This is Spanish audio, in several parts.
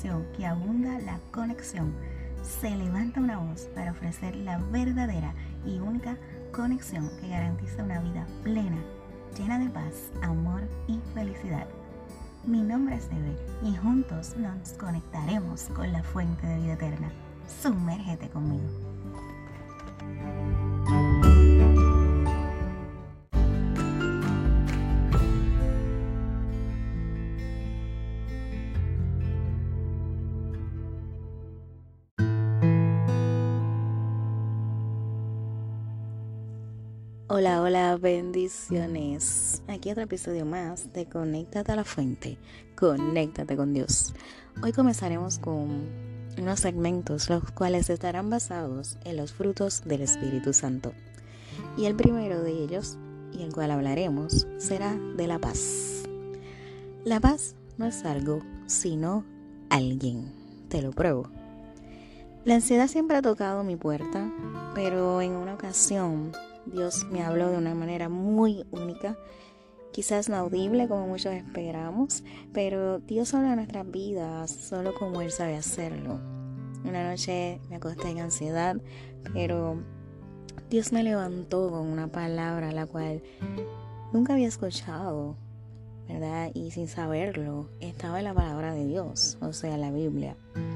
generación que abunda la conexión, se levanta una voz para ofrecer la verdadera y única conexión que garantiza una vida plena, llena de paz, amor y felicidad. Mi nombre es Eve y juntos nos conectaremos con la fuente de vida eterna. Sumérgete conmigo. Hola, hola, bendiciones. Aquí otro episodio más de Conéctate a la Fuente, conéctate con Dios. Hoy comenzaremos con unos segmentos los cuales estarán basados en los frutos del Espíritu Santo. Y el primero de ellos, y el cual hablaremos, será de la paz. La paz no es algo, sino alguien. Te lo pruebo. La ansiedad siempre ha tocado mi puerta, pero en una ocasión Dios me habló de una manera muy única, quizás no audible como muchos esperamos, pero Dios habla de nuestras vidas solo como Él sabe hacerlo. Una noche me acosté en ansiedad, pero Dios me levantó con una palabra la cual nunca había escuchado, ¿verdad? Y sin saberlo, estaba en la palabra de Dios, o sea, la Biblia.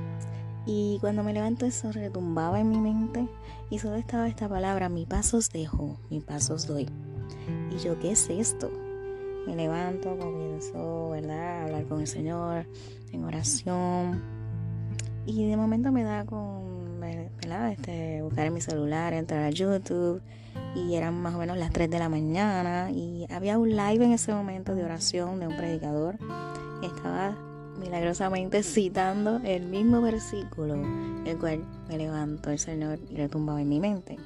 Y cuando me levanto eso retumbaba en mi mente y solo estaba esta palabra: mi paz os dejo, mi paz os doy. Y yo, ¿qué es esto? Me levanto, comienzo, ¿verdad?, a hablar con el Señor en oración. Y de momento me da con, ¿verdad?, buscar en mi celular, entrar a YouTube. Y eran más o menos las 3 de la mañana y había un live en ese momento de oración de un predicador. Estaba milagrosamente citando el mismo versículo, el cual me levantó el Señor y retumbaba en mi mente.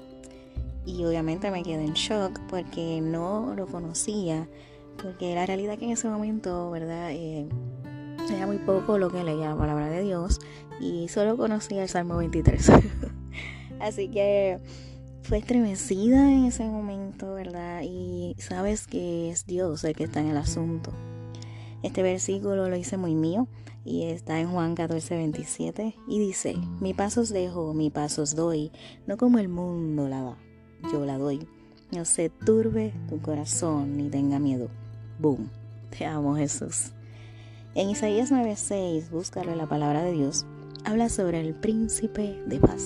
Y obviamente me quedé en shock porque no lo conocía, porque la realidad es que en ese momento, ¿verdad?, era muy poco lo que leía la palabra de Dios y solo conocía el Salmo 23. Así que fue estremecida en ese momento, ¿verdad? Y sabes que es Dios el que está en el asunto. Este versículo lo hice muy mío y está en Juan 14:27 y dice: mi paz os dejo, mi paz os doy, no como el mundo la da, yo la doy. No se turbe tu corazón ni tenga miedo. Boom. Te amo, Jesús. En Isaías 9:6, búscalo en la palabra de Dios, habla sobre el príncipe de paz.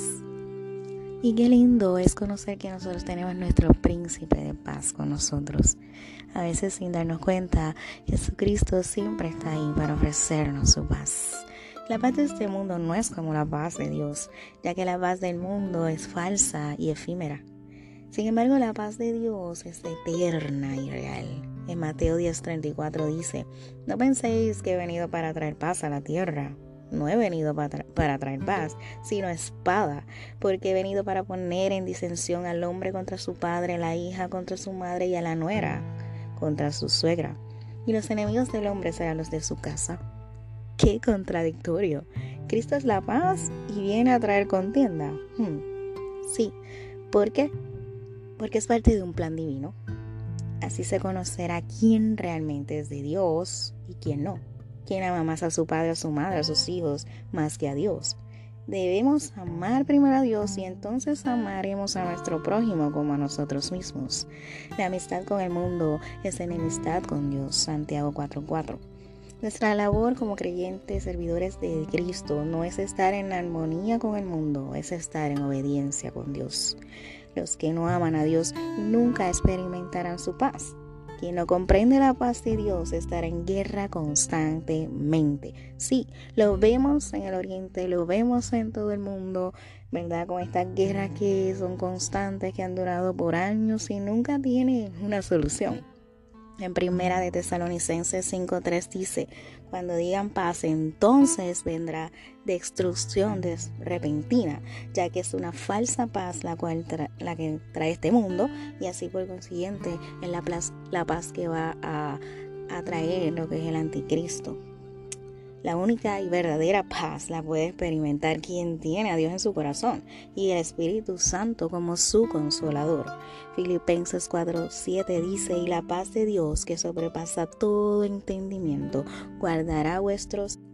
Y qué lindo es conocer que nosotros tenemos nuestro príncipe de paz con nosotros. A veces, sin darnos cuenta, Jesucristo siempre está ahí para ofrecernos su paz. La paz de este mundo no es como la paz de Dios, ya que la paz del mundo es falsa y efímera. Sin embargo, la paz de Dios es eterna y real. En Mateo 10:34 dice: no penséis que he venido para traer paz a la tierra. No he venido para traer paz, sino espada, porque he venido para poner en disensión al hombre contra su padre, a la hija contra su madre y a la nuera contra su suegra. Y los enemigos del hombre serán los de su casa. ¡Qué contradictorio! Cristo es la paz y viene a traer contienda. Sí, ¿por qué? Porque es parte de un plan divino. Así se conocerá quién realmente es de Dios y quién no. Quién ama más a su padre, a su madre, a sus hijos, más que a Dios. Debemos amar primero a Dios y entonces amaremos a nuestro prójimo como a nosotros mismos. La amistad con el mundo es enemistad con Dios. Santiago 4:4. Nuestra labor como creyentes, servidores de Cristo, no es estar en armonía con el mundo, es estar en obediencia con Dios. Los que no aman a Dios nunca experimentarán su paz. Quien no comprende la paz de Dios estará en guerra constantemente. Sí, lo vemos en el Oriente, lo vemos en todo el mundo, ¿verdad? Con estas guerras que son constantes, que han durado por años y nunca tienen una solución. En Primera de Tesalonicenses 5:3 dice: cuando digan paz, entonces vendrá destrucción repentina, ya que es una falsa paz la que trae este mundo, y así por consiguiente es la paz que va a traer lo que es el anticristo. La única y verdadera paz la puede experimentar quien tiene a Dios en su corazón y el Espíritu Santo como su consolador. Filipenses 4:7 dice: y la paz de Dios, que sobrepasa todo entendimiento, guardará vuestros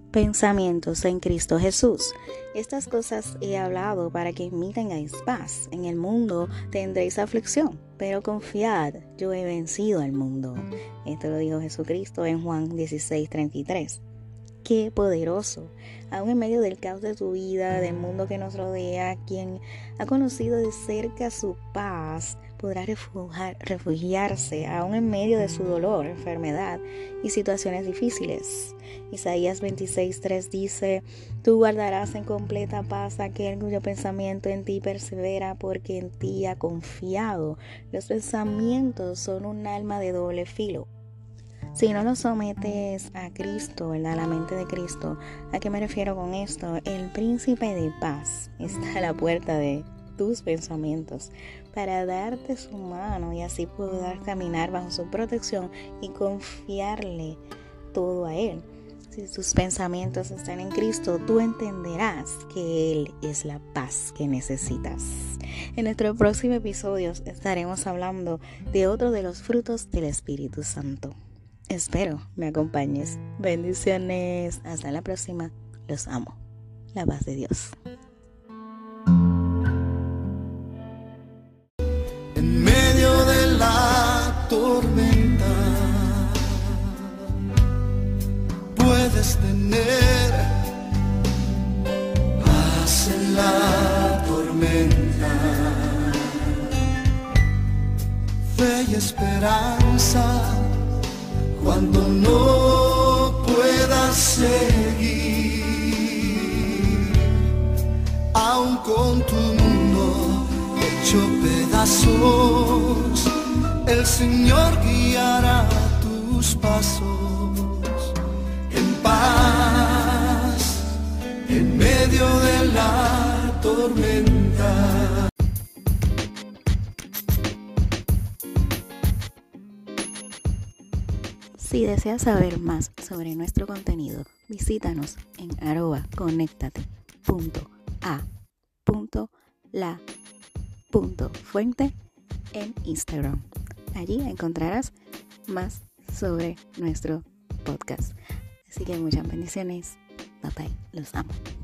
pensamientos en Cristo Jesús. Estas cosas he hablado para que en mí tengáis paz. En el mundo tendréis aflicción, pero confiad, yo he vencido al mundo. Esto lo dijo Jesucristo en Juan 16:33. Qué poderoso. Aún en medio del caos de tu vida, del mundo que nos rodea, quien ha conocido de cerca su paz podrá refugiarse aún en medio de su dolor, enfermedad y situaciones difíciles. Isaías 26:3 dice: tú guardarás en completa paz aquel cuyo pensamiento en ti persevera, porque en ti ha confiado. Los pensamientos son un arma de doble filo. Si no lo sometes a Cristo, ¿verdad? A la mente de Cristo. ¿A qué me refiero con esto? El príncipe de paz está a la puerta de tus pensamientos para darte su mano y así poder caminar bajo su protección y confiarle todo a Él. Si tus pensamientos están en Cristo, tú entenderás que Él es la paz que necesitas. En nuestro próximo episodio estaremos hablando de otro de los frutos del Espíritu Santo. Espero me acompañes. Bendiciones. Hasta la próxima. Los amo. La paz de Dios. En medio de la tormenta puedes tener paz en la tormenta, fe y esperanza. Cuando no puedas seguir, aun con tu mundo hecho pedazos, el Señor guiará tus pasos en paz, en medio de la tormenta. Si deseas saber más sobre nuestro contenido, visítanos en @conectate.a.la.fuente en Instagram. Allí encontrarás más sobre nuestro podcast. Así que muchas bendiciones. Bye bye. Los amo.